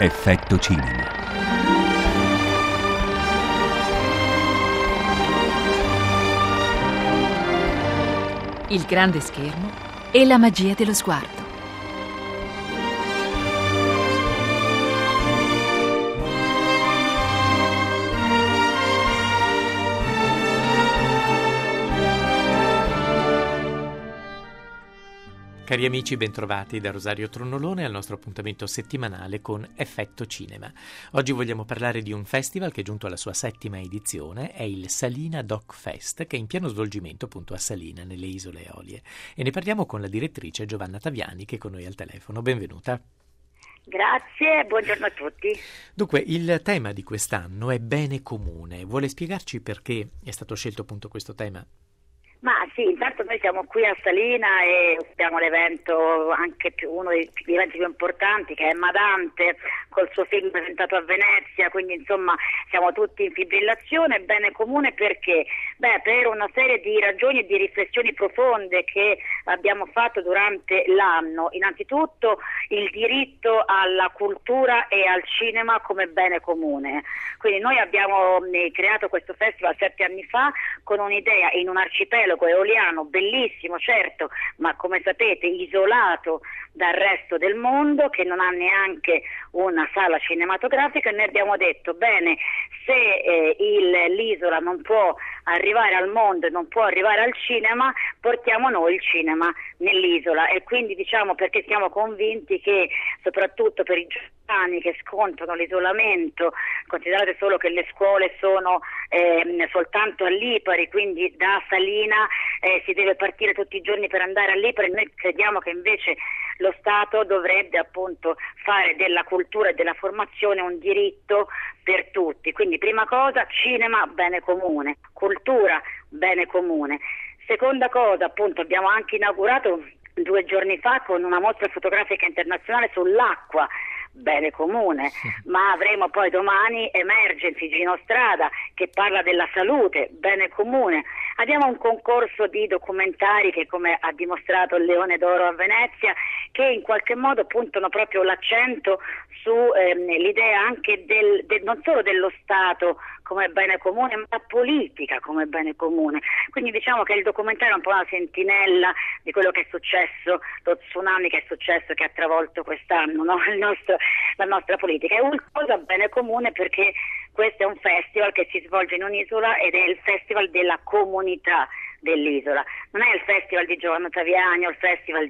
Effetto cinema. Il grande schermo e la magia dello sguardo. Cari amici, bentrovati da Rosario Tronnolone al nostro appuntamento settimanale con Effetto Cinema. Oggi vogliamo parlare di un festival che è giunto alla sua 7ª edizione, è il Salina Doc Fest, che è in pieno svolgimento appunto a Salina, nelle Isole Eolie. E ne parliamo con la direttrice Giovanna Taviani, che è con noi al telefono. Benvenuta. Grazie, buongiorno a tutti. Dunque, il tema di quest'anno è bene comune. Vuole spiegarci perché è stato scelto appunto questo tema? Ma sì, intanto noi siamo qui a Salina e abbiamo l'evento, anche uno degli eventi più importanti, che è Madante, col suo film presentato a Venezia, quindi insomma siamo tutti in fibrillazione. Bene comune perché? Per una serie di ragioni e di riflessioni profonde che abbiamo fatto durante l'anno. Innanzitutto il diritto alla cultura e al cinema come bene comune. Quindi noi abbiamo creato questo festival 7 anni fa con un'idea in un arcipelago eoliano bellissimo, certo, ma come sapete isolato dal resto del mondo, che non ha neanche una sala cinematografica, e noi abbiamo detto bene, se l'isola non può arrivare al mondo e non può arrivare al cinema, portiamo noi il cinema nell'isola. E quindi diciamo, perché siamo convinti che soprattutto per i giovani che scontano l'isolamento, considerate solo che le scuole sono soltanto a Lipari, quindi da Salina si deve partire tutti i giorni per andare a Lipari. Noi crediamo che invece lo Stato dovrebbe appunto fare della cultura e della formazione un diritto per tutti. Quindi prima cosa, cinema, bene comune, cultura, bene comune. Seconda cosa, appunto, abbiamo anche inaugurato 2 giorni fa con una mostra fotografica internazionale sull'acqua, bene comune, ma avremo poi domani Emergency Gino Strada che parla della salute, bene comune. Abbiamo un concorso di documentari che, come ha dimostrato il Leone d'Oro a Venezia, che in qualche modo puntano proprio l'accento su l'idea anche non solo dello Stato come bene comune, ma la politica come bene comune. Quindi diciamo che il documentario è un po' una sentinella di quello che è successo, lo tsunami che è successo, che ha travolto quest'anno, no? La nostra politica. È una cosa bene comune perché questo è un festival che si svolge in un'isola ed è il festival della comunità dell'isola. Non è il festival di Giovanna Taviani o il festival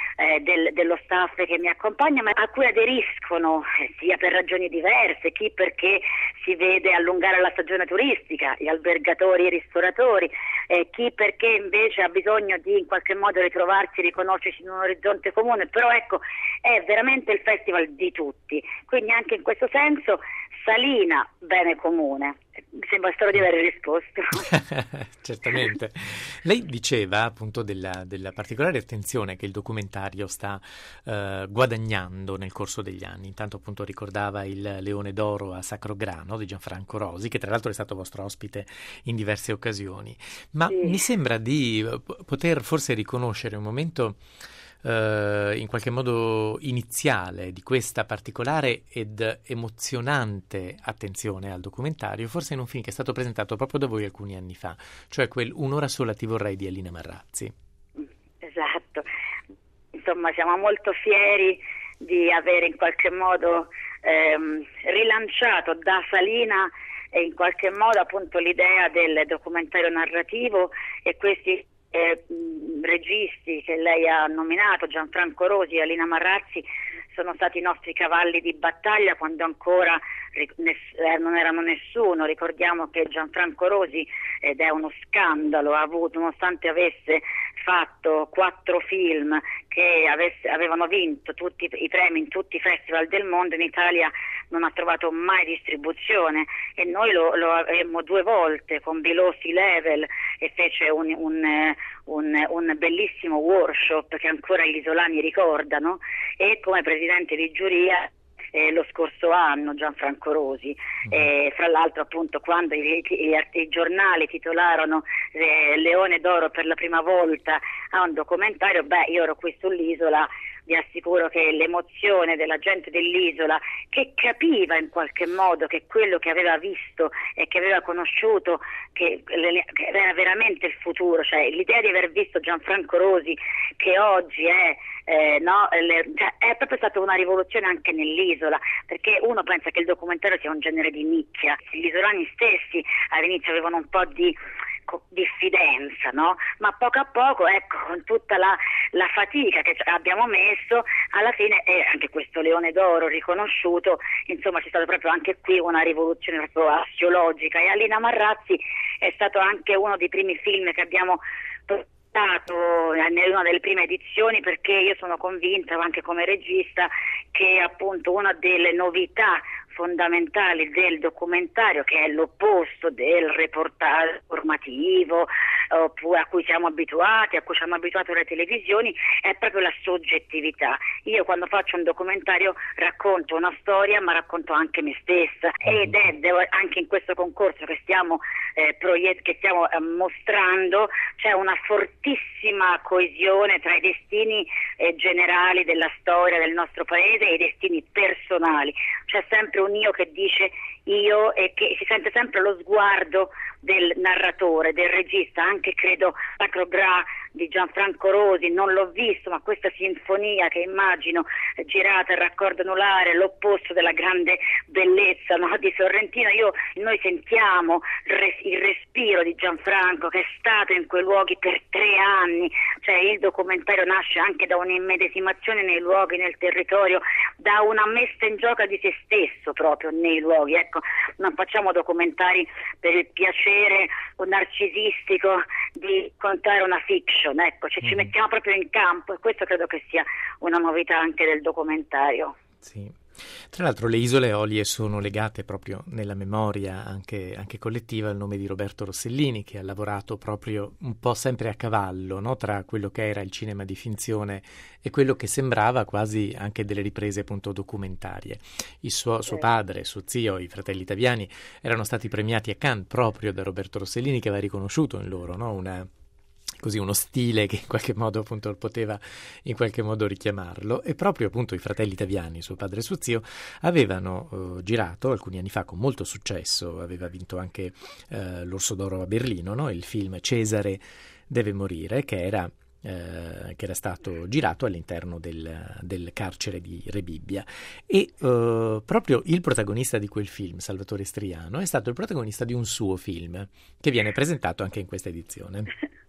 dello staff che mi accompagna, ma a cui aderiscono sia per ragioni diverse, chi perché si vede allungare la stagione turistica, gli albergatori, i ristoratori, chi perché invece ha bisogno di in qualche modo ritrovarsi, riconoscersi in un orizzonte comune. Però ecco, è veramente il festival di tutti, quindi anche in questo senso Salina, bene comune. Mi sembra solo di aver risposto. Certamente. Lei diceva appunto della particolare attenzione che il documentario sta guadagnando nel corso degli anni. Intanto appunto ricordava il Leone d'Oro a Sacro Grano di Gianfranco Rosi, che tra l'altro è stato vostro ospite in diverse occasioni. Ma sì, mi sembra di poter forse riconoscere un momento in qualche modo iniziale di questa particolare ed emozionante attenzione al documentario, forse in un film che è stato presentato proprio da voi alcuni anni fa, cioè quel Un'ora sola ti vorrei di Alina Marrazzi. esatto. Insomma, siamo molto fieri di avere in qualche modo rilanciato da Salina in qualche modo appunto l'idea del documentario narrativo, e questi registi che lei ha nominato, Gianfranco Rosi e Alina Marrazzi, sono stati i nostri cavalli di battaglia quando ancora non erano nessuno. Ricordiamo che Gianfranco Rosi, ed è uno scandalo, ha avuto, nonostante avesse fatto 4 film che avevano vinto tutti i premi in tutti i festival del mondo, in Italia non ha trovato mai distribuzione, e noi lo avemmo 2 volte con Below Sea Level, e fece un bellissimo workshop che ancora gli isolani ricordano, e come presidente di giuria lo scorso anno Gianfranco Rosi. Fra l'altro appunto quando i giornali titolarono Leone d'Oro per la prima volta a un documentario, io ero qui sull'isola vi assicuro che l'emozione della gente dell'isola, che capiva in qualche modo che quello che aveva visto e che aveva conosciuto che era veramente il futuro, cioè l'idea di aver visto Gianfranco Rosi che oggi è proprio stata una rivoluzione anche nell'isola, perché uno pensa che il documentario sia un genere di nicchia. Gli isolani stessi all'inizio avevano un po' di diffidenza, no? Ma poco a poco, ecco, con tutta la fatica che abbiamo messo, alla fine, e anche questo Leone d'Oro riconosciuto, insomma c'è stata proprio anche qui una rivoluzione proprio assiologica, e Alina Marrazzi è stato anche uno dei primi film che abbiamo portato in una delle prime edizioni, perché io sono convinta anche come regista che appunto una delle novità fondamentali del documentario, che è l'opposto del reportage formativo oppure a cui ci hanno abituato le televisioni, è proprio la soggettività. Io quando faccio un documentario racconto una storia, ma racconto anche me stessa, ed è anche in questo concorso che stiamo mostrando, c'è una fortissima coesione tra i destini generali della storia del nostro paese e i destini personali. C'è sempre un io che dice io, e che si sente sempre lo sguardo del narratore, del regista. Anche credo Sacro Gra di Gianfranco Rosi, non l'ho visto, ma questa sinfonia che immagino girata a raccordo anulare, l'opposto della grande bellezza, no, di Sorrentino. Noi sentiamo il respiro di Gianfranco, che è stato in quei luoghi per 3 anni, cioè il documentario nasce anche da un'immedesimazione nei luoghi, nel territorio, da una messa in gioco di se stesso proprio nei luoghi. Ecco, non facciamo documentari per il piacere narcisistico di contare una fiction, ecco, ci mettiamo proprio in campo, e questo credo che sia una novità anche del documentario. Sì. Tra l'altro le isole Eolie sono legate proprio nella memoria anche collettiva al nome di Roberto Rossellini, che ha lavorato proprio un po' sempre a cavallo, no? Tra quello che era il cinema di finzione e quello che sembrava quasi anche delle riprese appunto documentarie. Suo padre, suo zio, i fratelli Taviani erano stati premiati a Cannes proprio da Roberto Rossellini, che aveva riconosciuto in loro, no? Uno stile che in qualche modo appunto poteva in qualche modo richiamarlo, e proprio appunto i fratelli Taviani, suo padre e suo zio, avevano girato alcuni anni fa con molto successo, aveva vinto anche l'Orso d'Oro a Berlino, no? Il film Cesare deve morire, che era stato girato all'interno del carcere di Rebibbia, e proprio il protagonista di quel film, Salvatore Striano, è stato il protagonista di un suo film che viene presentato anche in questa edizione.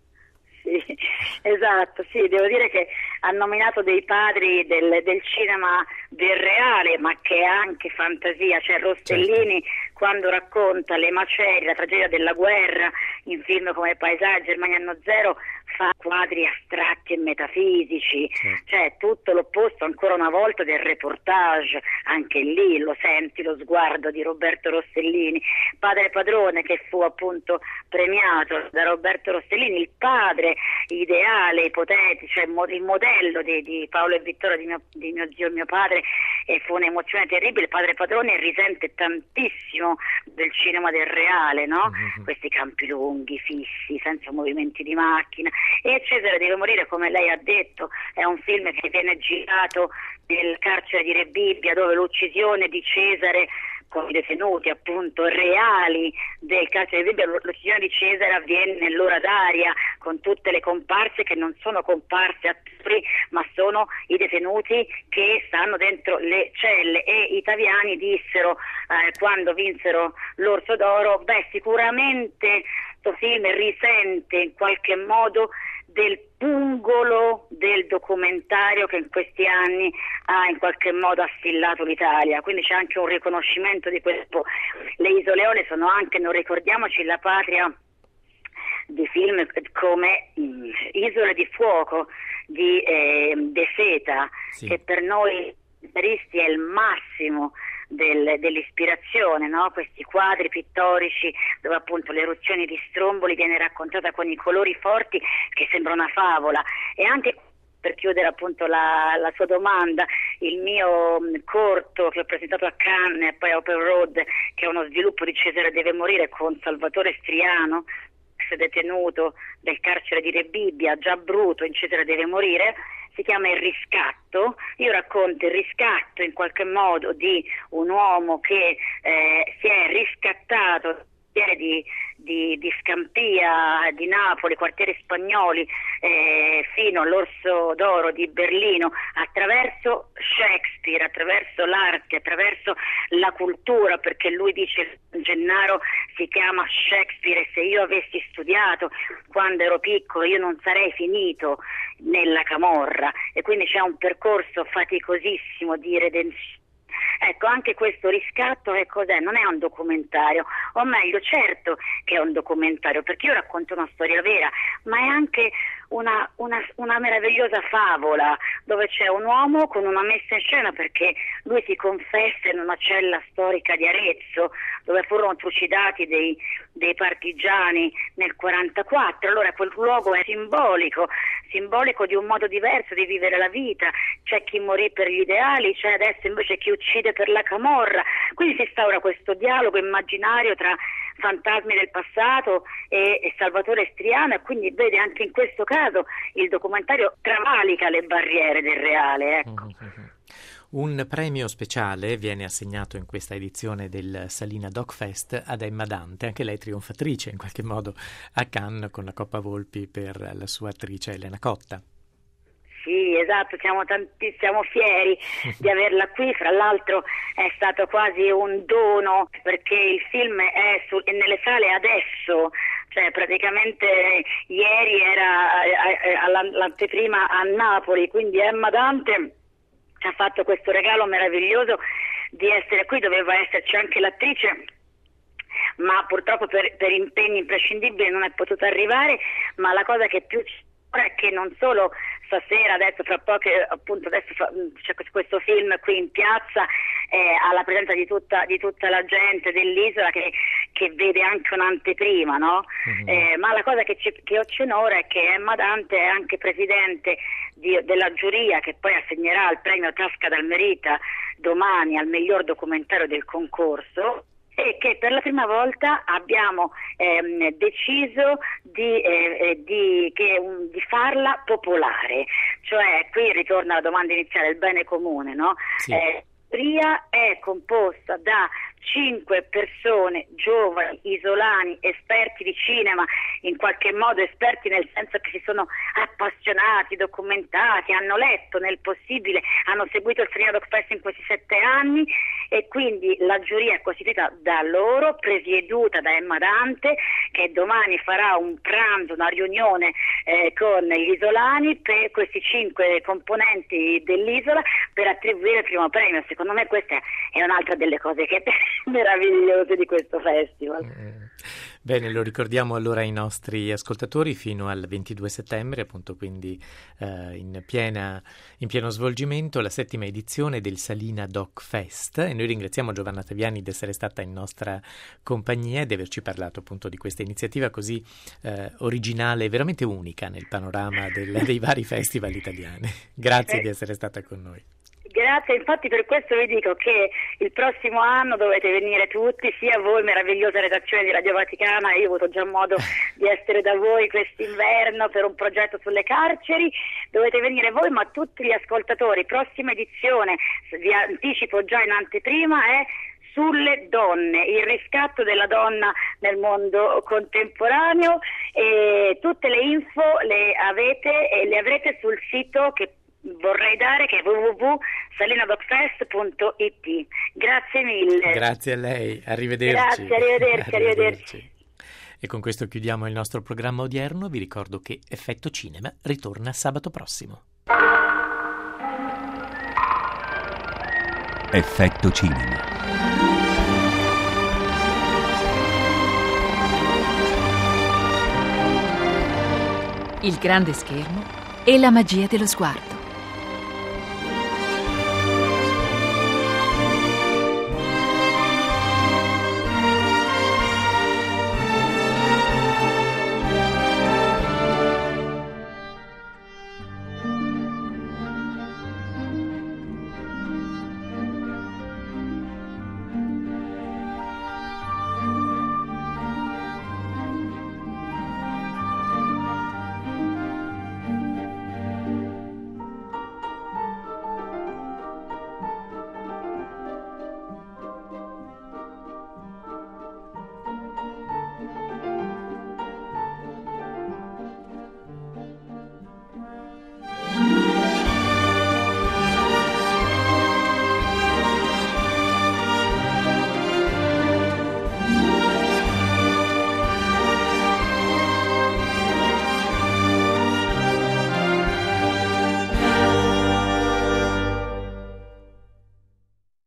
Sì, esatto, sì, devo dire che ha nominato dei padri del cinema del reale, ma che è anche fantasia. Cioè Rossellini, certo, quando racconta le macerie, la tragedia della guerra, in film come Paesaggi, Germania anno zero, fa quadri astratti e metafisici, cioè tutto l'opposto ancora una volta del reportage. Anche lì lo senti lo sguardo di Roberto Rossellini. Padre Padrone, che fu appunto premiato da Roberto Rossellini, il padre ideale, ipotetico, cioè il modello di Paolo e Vittorio, di mio zio e mio padre, e fu un'emozione terribile. Padre Padrone risente tantissimo del cinema del reale, no? Questi campi lunghi, fissi, senza movimenti di macchina. E Cesare deve morire, come lei ha detto, è un film che viene girato nel carcere di Rebibbia, dove l'uccisione di Cesare con i detenuti appunto reali del carcere di Rebibbia, l'uccisione di Cesare avviene nell'ora d'aria, con tutte le comparse che non sono comparse attori, ma sono i detenuti che stanno dentro le celle. E i Taviani dissero quando vinsero l'Orso d'Oro, sicuramente questo film risente in qualche modo del pungolo del documentario che in questi anni ha in qualche modo assillato l'Italia, quindi c'è anche un riconoscimento di questo. Le Isole Eolie sono anche, non ricordiamoci, la patria di film come Isole di Fuoco di De Seta, sì, che per noi italianisti è il massimo dell'ispirazione, no? Questi quadri pittorici dove appunto l'eruzione di Stromboli viene raccontata con i colori forti che sembra una favola. E anche per chiudere appunto la sua domanda, il mio corto che ho presentato a Cannes e poi a Open Road, che è uno sviluppo di Cesare deve morire con Salvatore Striano, ex detenuto del carcere di Rebibbia, già bruto in Cesare deve morire, si chiama Il riscatto. Io racconto il riscatto in qualche modo di un uomo che si è riscattato di Scampia, di Napoli, quartieri spagnoli, fino all'Orso d'Oro di Berlino, attraverso Shakespeare, attraverso l'arte, attraverso la cultura, perché lui dice Gennaro si chiama Shakespeare e se io avessi studiato quando ero piccolo io non sarei finito nella camorra, e quindi c'è un percorso faticosissimo di redenzione. Ecco, anche questo riscatto che cos'è? Non è un documentario, o meglio, certo che è un documentario, perché io racconto una storia vera, ma è anche una meravigliosa favola, dove c'è un uomo con una messa in scena, perché lui si confessa in una cella storica di Arezzo, dove furono trucidati dei partigiani nel 1944, allora quel luogo è simbolico di un modo diverso di vivere la vita. C'è chi morì per gli ideali, c'è adesso invece chi uccide per la camorra, quindi si instaura questo dialogo immaginario tra fantasmi del passato e Salvatore Striano, e quindi vede anche in questo caso il documentario travalica le barriere del reale, ecco. Un premio speciale viene assegnato in questa edizione del Salina Doc Fest ad Emma Dante, anche lei trionfatrice in qualche modo a Cannes con la Coppa Volpi per la sua attrice Elena Cotta. Sì, esatto, siamo fieri di averla qui, fra l'altro è stato quasi un dono, perché il film è nelle sale adesso, cioè praticamente ieri era l'anteprima a Napoli, quindi Emma Dante ci ha fatto questo regalo meraviglioso di essere qui, doveva esserci anche l'attrice, ma purtroppo per impegni imprescindibili non è potuta arrivare, ma la cosa che più è che non solo stasera, adesso fra poco, appunto adesso c'è questo film qui in piazza, alla presenza di tutta la gente dell'isola che vede anche un'anteprima, no? Ma la cosa che ho onore è che Emma Dante è anche presidente della giuria che poi assegnerà il premio Tasca d'Almerita domani al miglior documentario del concorso, e che per la prima volta abbiamo deciso di farla popolare, cioè qui ritorna la domanda iniziale, il bene comune, no? Sì. Ria è composta da 5 persone giovani, isolani, esperti di cinema, in qualche modo esperti nel senso che si sono appassionati, documentati, hanno letto nel possibile, hanno seguito il Salina Doc Fest in questi 7 anni, e quindi la giuria è costituita da loro, presieduta da Emma Dante, che domani farà un pranzo, una riunione con gli isolani, per questi 5 componenti dell'isola, per attribuire il primo premio. Secondo me questa è un'altra delle cose che meravigliose di questo festival. Bene, lo ricordiamo allora ai nostri ascoltatori fino al 22 settembre, appunto, quindi in pieno svolgimento la 7ª edizione del Salina Doc Fest, e noi ringraziamo Giovanna Taviani di essere stata in nostra compagnia e di averci parlato appunto di questa iniziativa così originale e veramente unica nel panorama dei vari festival italiani. Grazie di essere stata con noi. Grazie, infatti per questo vi dico che il prossimo anno dovete venire tutti, sia voi, meravigliosa redazione di Radio Vaticana, io ho avuto già modo di essere da voi quest'inverno per un progetto sulle carceri, dovete venire voi, ma tutti gli ascoltatori. Prossima edizione, vi anticipo già in anteprima, è sulle donne, il riscatto della donna nel mondo contemporaneo, e tutte le info le avrete sul sito che vorrei dare, che è www.salinadocfest.it. Grazie mille. Grazie a lei, arrivederci. Grazie, arrivederci. E con questo chiudiamo il nostro programma odierno. Vi ricordo che Effetto Cinema ritorna sabato prossimo. Effetto Cinema. Il grande schermo e la magia dello sguardo.